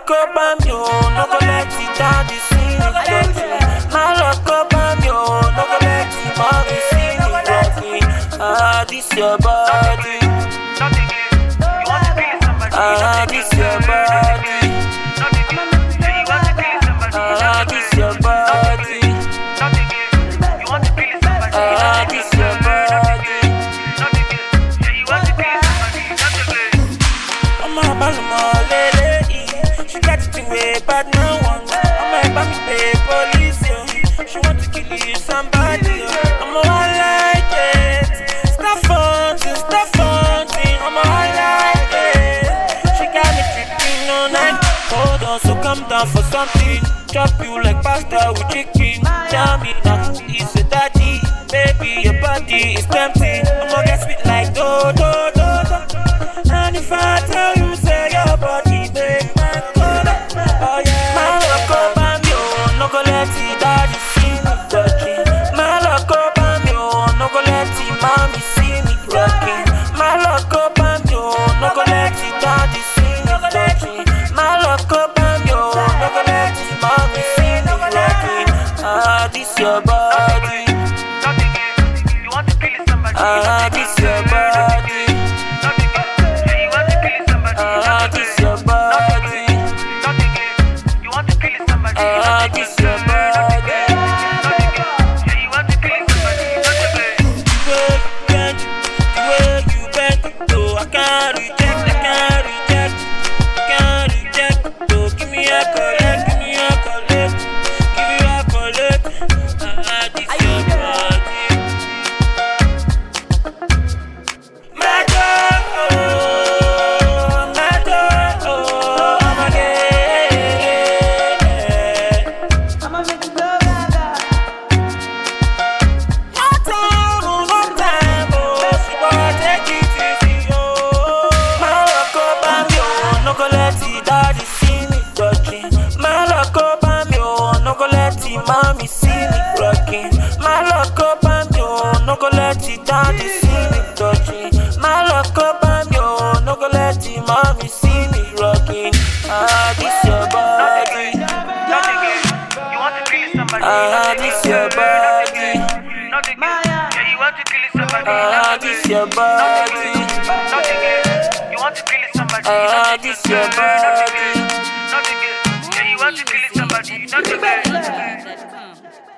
up on you, no go let it down the scene. My lock up on you, no go let it mommy see me rocking. This your body. This your body. This your body. This your body. I'm a lady. She got it away, but no one. I'm a baby police. She want to kill you somebody. I'm a one like it. Stop fronting. I'm a one like it. She got me tripping all night. Hold on, so come down for something. Chop you like pasta with chicken. Tell me now who is your daddy. Baby, your body is tempting. I'ma get sweet like do. And if I tell you, say your body make my good. Oh yeah. My loco bambio, no go let it daddy see me touching. My loco bambio, no go let it mommy see me rocking. My loco bambio, no go let it daddy see me touching. My loco bambio, no go let it mommy see me rocking. This your body. This your body. This your body. This your body. The way you bend, though I can't reject. Though give me a collect. Give you a collect. This your body. Mommy see me rocking. My loco bambio, no go let it daddy see me touching. My loco bambio, no go let it mommy see me rocking. This your body. This your body. This your body. This your body. You want to kill somebody, not a girl.